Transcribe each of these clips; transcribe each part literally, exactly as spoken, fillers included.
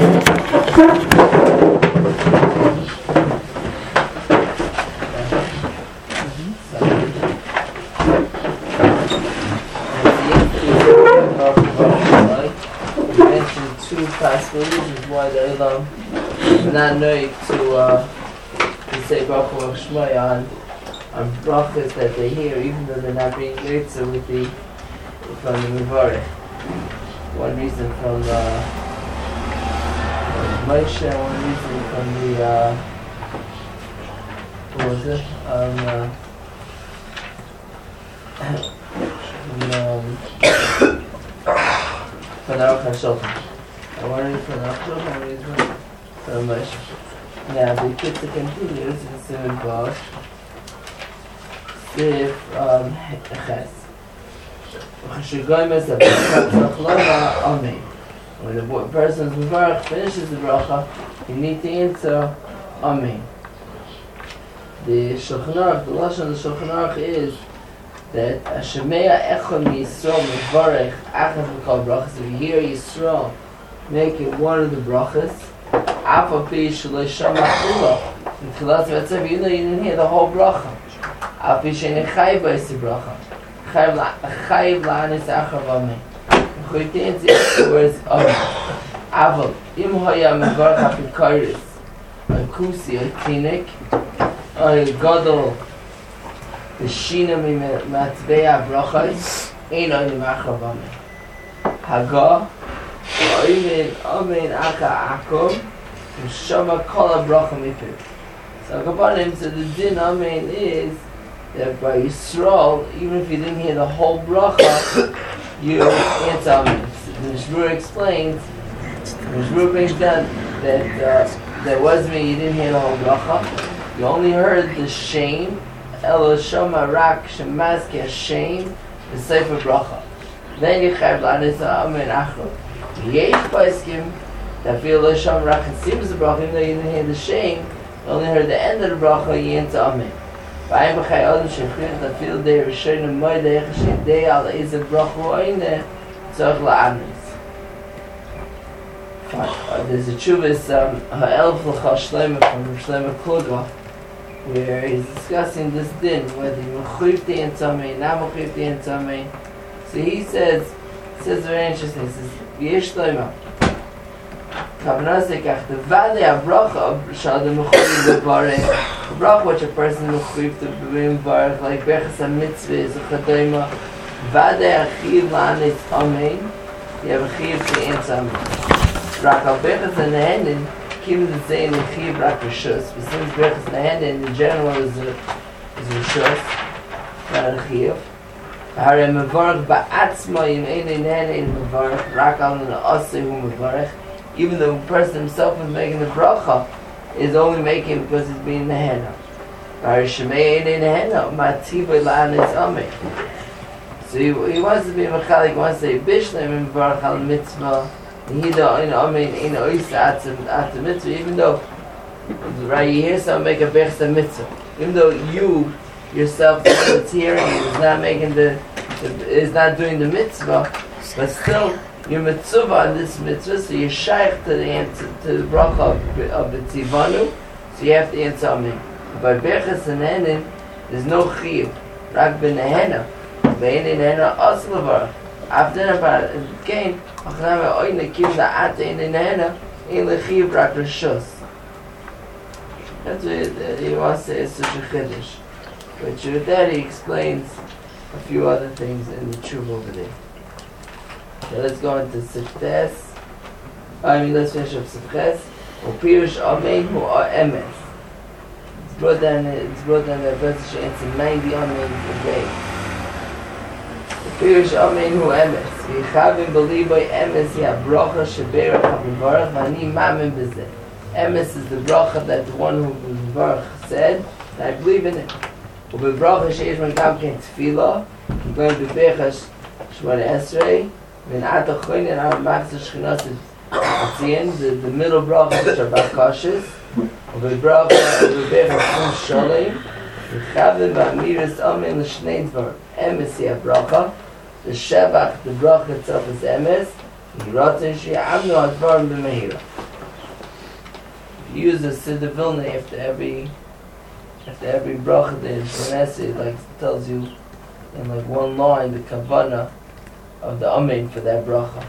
Two possibilities why the Ilam not know to uh, to say Baruch Shmai on on brachas that they hear, even though they're not being yotze with the from the Mevarech. One reason from uh, Moshe, one reason from the uh, what was it? Um, uh, from, um, from the Aruch HaShulchan. I wanted for the Aruch HaShulchan, one reason from Moshe. Now the Kitzur continues in Simon Vav. If um, Ches. When the person's Mevarech finishes the bracha, you need to answer Amen. The Shulchan Aruch, the Lashon of the Shulchan Aruch is that Ashemea Echon Yisrael Mevarech Achas V'Kol Brachas. If you hear Yisrael making one of the brachas, Afa Pi Shalei Shama Chila, in Tchilas Vatzav, you know you didn't hear the whole bracha. Afi Shein Chayiv B'Yis Bracha. Chayiv La'anis Achav Amen. Choytein the words Amen. Aval Im Haya Mevarech HaPikaris, a Kusi, a Tinik, a Gadol, the Shina Matzbeya Brachas, Ein Onim Achav Amen. Haga, Oimen Amen Acha Akom, Shama Kol HaBracha Mipir. So Kapanim, so the din Amen is that by Yisrael, even if you didn't hear the whole bracha, you answer Amen. The Mishmur explains, the Mishmur brings down that uh, that was me, you didn't hear the whole bracha, you only heard the shame, Elo Shama Rak Shemazke Shame, the Sefer Bracha. Then you have Lanis Amen Achro. Yesh Paiskim, that feel Elo Shama Rak Hasim the bracha, even though you didn't hear the shame, you only heard the end of the bracha, you answer Amen. Vayim b'chai adam shechriach that feel they rishon and moedeh shedei al eiz bracha oine tzarich la'anis. There's a chuvas um, ha'elf l'chal shleima from Shlomo Klugva where he's discussing this din whether you mechuyev to answer Amen, not mechuyev to answer Amen. So he says, says very interesting. He says yesh shleima Kavanasik the valley of bracha shall the mechuyev levarech. Bracha which a person mechuyev to be mevarech, like berachas hamitzvah is a chadayma. Vadei achiv la'anis Amen. You have a chiv to answer Amen. Rak al berachas hanehenin kim the zayin achiv rak rishus. But since berachas hanehenin in general is a is a rishus, not a chiv. Hare mevarech ba'atzma im einei nehenin mevarech rak al na'aseh hu mevarech. Even the person himself is making the bracha, is only making it because he's being nehena. So he, he wants to be mechalik, he wants to say bishlam in barach al mitzvah, hida in amen in oisa at the mitzvah. Even though, right, you hear someone make a berachas mitzvah, even though you yourself, the one that's hearing it, is not making the, the is not doing the mitzvah, but still. You're mitzvah on this mitzvah, so you're shaykh to the answer, to the bracha of, of the tzivanu, so you have to answer Amen. By berachas hanehenin, there's no chiyuv, rak b'nehena, b'einei nehena as levarach. After that, again, achnam ha'oyne kim da'at einei nehena, ein lechiyuv rak rishus. That's what he wants to say, it's such a chiddush. But with that, he explains a few other things in the tshuva over there. So let's go into Siftes. I mean, let's finish up Siftes. Or Pirush Amen who are Emes. It's brought down, it's brought down that verse should answer ninety Amen a day. Pirush Amen who Emes. V'yichavim believe by Emes ya bracha sheberach ha-mevarach v'ani mamen b'zeh. Emes is the bracha that the one who mevarach said, and I believe in it. U'bebracha sheish man gam ken tefillah, I'm going to be Bechas Shemona Esrei, When Ata Choyne and our Machzor Shchinas is at the end, the, the middle bracha which are Bakashis, of the bracha of the Bechas Shum Sholem, the Chavim Ba'amiris Amen L'Shnei Dvar, Emes Yeh bracha, the Shevach, the bracha itself is Emes, the Ratzon She'amnu Advarim B'Mehira. you use the Siddur Vilna after every after every bracha there in Shemessi, it like tells you in like one line the kavanah of the amen for that bracha.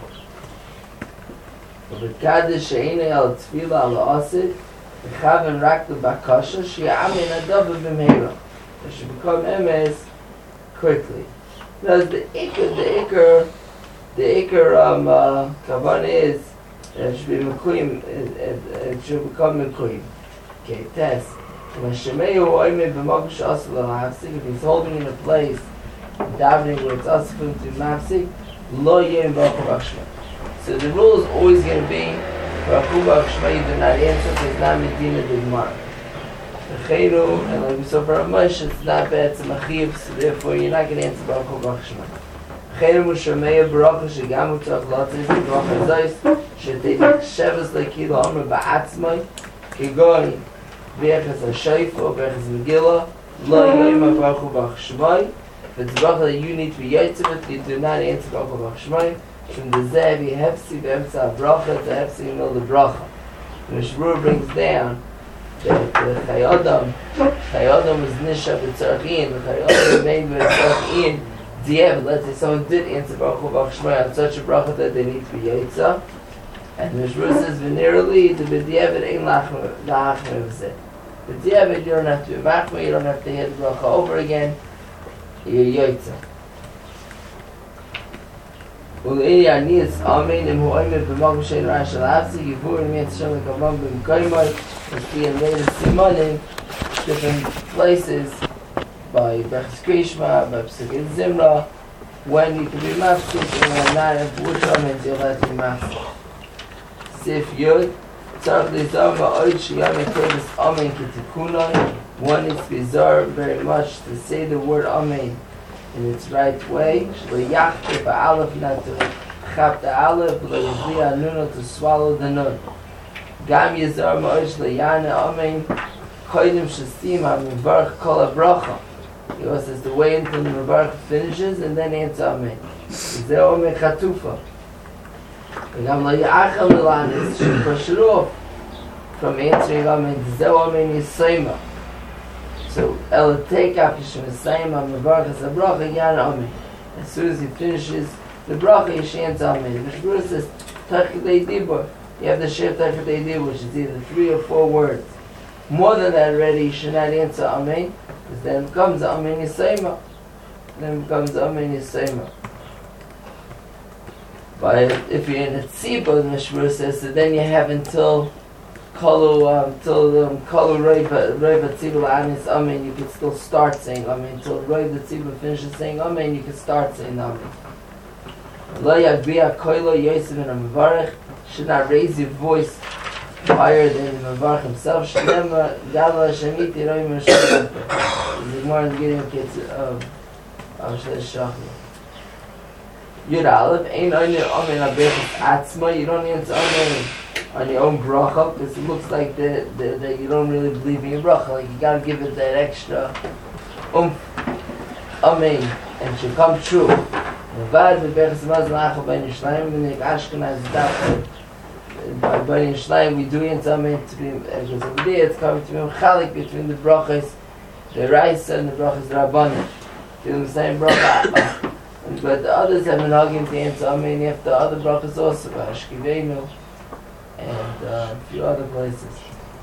But Kaddish she'enei al tefillah al asid v'chaven rak l'bakasha she'amen adava b'meira. It should become emes quickly. Because the ikar, the ikar, the ikar um, uh, kavanah is that it should be mekuyim, it, it, it should become mekuyim. Okay, test. When Shemeyu oimei b'makush asur l'hafsik, if he's holding in a place, davening where it's asur for him to mafsik, lo yem b'achu b'achshma. So the rule is always going to be, b'achu b'achshma, you do not answer, so it's not medina d'gmar. V'cheinu, and like we saw for a mush, it's not bad to machiv, so therefore you're not going to answer b'achu b'achshma. V'cheinu m'shemeyu b'racha shegamu tzach l'atziv b'racha zayis, she'teidik shevas le'kilu amr ba'atzmai, kigoi, B'echaz HaShayfo, B'echaz Megillah, Lo Yoyim HaBaruch B'Achshmai. If it's bracha that you need to be Yitzvah, you do not answer Baruch B'Achshmai. From the Zevi Hefsi B'Emtza HaBracha to Hefsi in the Bracha. The Mishmur brings down that the Chayodam, Chayodam was Nisha B'Tzarchin, the Chayodam remained B'Tzarchin, Diev, let's say someone did answer Baruch B'Achshmai on such a bracha that they need to be Yitzvah. And the Mishmur says, V'nirali, the B'Dievet ain't lachmer v'zeh. B'Dievet, you don't have to be machmer, you don't have to hit the bracha over again, you're yoytza. U'le'ini aniyas amen, im hu'oimet b'magam shein rash al-hafzi, yivurim yet shem l'kavam b'mkoymai, which be in later simonim, different places, by Bechaz Krishma, by Pesukei Zimra, when you can be mafsik, and when not, and for which amens you'll have to be mafsik. Sif Yud, Tzarech Lizar Ma'od Sheyamei Kodesh Amen K'Tikunai. One needs to be zar very much to say the word Amen in its right way. Shlo Yachte Ba'alef, not to chap the Aleph, but Yizliya Nuno, to swallow the Nun. Gam Yizar Ma'od Shlo Yana Amen Kodim Shasim HaMivarach Kol HaBracha. He also says to wait until the Mivarach finishes and then answer Amen. Zeh Amen Chatufa. וגם לא יאכל מלאנס שפשרו from answering Amen Zeh Amen Yisayma. So Ela take up Yishim Yisayma Mevarchas HaBracha Yan Amen. As soon as he finishes the bracha, he chants Amen. The Mishmur says Tachidei Dibur. You have the Shir Tachidei Dibur, which is either three or four words. More than that already, you should not answer Amen, because then it comes Amen Yisayma. Then it becomes Amen Yisayma. But if you're in a tzibah, the Mishmur says, so then you have until kalu, um, till um, kalu reiva tzibah la'anis amen, you can still start saying amen. Until reiva tzibah finishes saying amen, you can start saying amen. Lo yagbiya koilo yosef in a mevarech, should not raise your voice higher than the mevarech himself. Shnema gala shemiti roi meshach. This is more in the beginning of kids of Shlesh Shachli. Yud Aleph, ain't on your Amen Abechas Atzma, you don't answer Amen on your own bracha, because it looks like that the, the, you don't really believe in your bracha, like you gotta give it that extra umph, Amen, and it should come true. Nevad Bechas Maz Lacha Ben Yishlayim, and the Ashkenaz Daf, by Ben Yishlayim, we do answer Amen to be, because over there it's coming to be Chalik between the brachas, the Raisa and the brachas Rabbanah. Doing the same bracha. But the others have been arguing to answer Amen. You have the other brachas also, Ashkivenu, and uh, a few other places.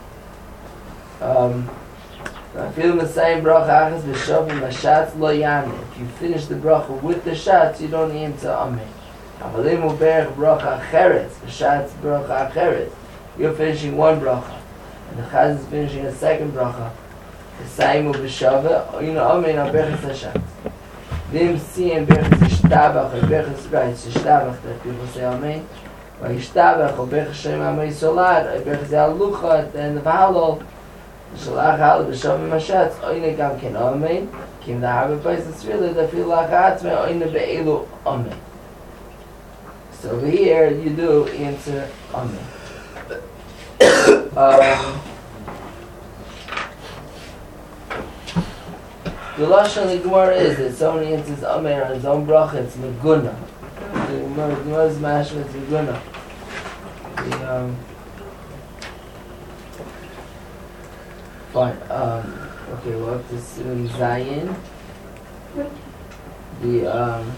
Um, I feel the same bracha achas b'shavim mashatz lo yani. If you finish the bracha with the shatz, you don't answer Amen. Avalim uberach bracha acheres, b'shatz bracha acheres. You're finishing one bracha, and the chaz is finishing a second bracha. The same b'shavim, you know Amen aberach hashatz. Them seeing Bechas Yishtabach or Bechas right, Yishtabach that people say Amen. Or Yishtabach or Bechas Shem Amen Solar, or Bechas Yalucha at the end of Halol. Shalach Halol B'Shavim Mashatz, Oine Gam Ken Amen. Kim the Harvey Place is really the Fil Lach Atzme, Oine Be'elu Amen. So over here you do answer Amen. um, The Lashon of the Gemara is that someone answers Amen on his own bracha, it's Meguna. The Gemara's mashma, it's Meguna. The, um, Fine. Um, okay, we're up to Simon Zion. The um.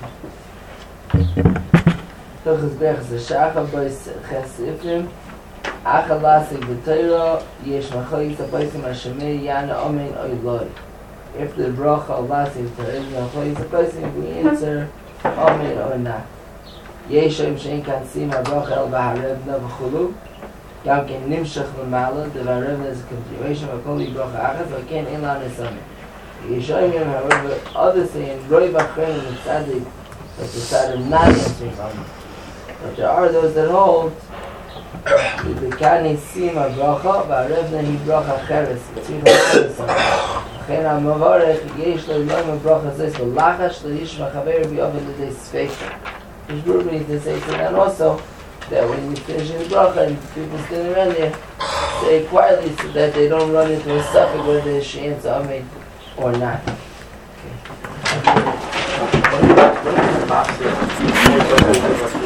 Tochas Berachas Hashacha Bois Chesifim. Achalasik B'Torah Yesh Machalek Zapoisim Hashemei Yana Omen Oiloi. If the bracha lasik B'Torah is Machalek Zapoisim, we answer Omen or not. Yeshayim Shein Kan Sima Bracha El B'Harevna V'Chulu. Gam Ken Nimshach L'Mala. The B'Harevna is a continuation of Koli Bracha Achas. But Ken Ilan Esameh. Yeshayim, however, others say in Roi B'Achrein and Tzadik that the side of not answering Omen. But there are those that hold the Kani Sima Bracha B'Harevna Hi Bracha Cheres. Tzich L'Mala. Chen HaMavarech Yesh Lo Yom Bracha Zes V'Lachash Lo Yishma Chaver B'Yovel L'Dei Sfeika. Which Baruch needs to say to that also, that when you finish the bracha and people standing around there, say quietly so that they don't run into a suffix whether she answers Amen or not. Okay.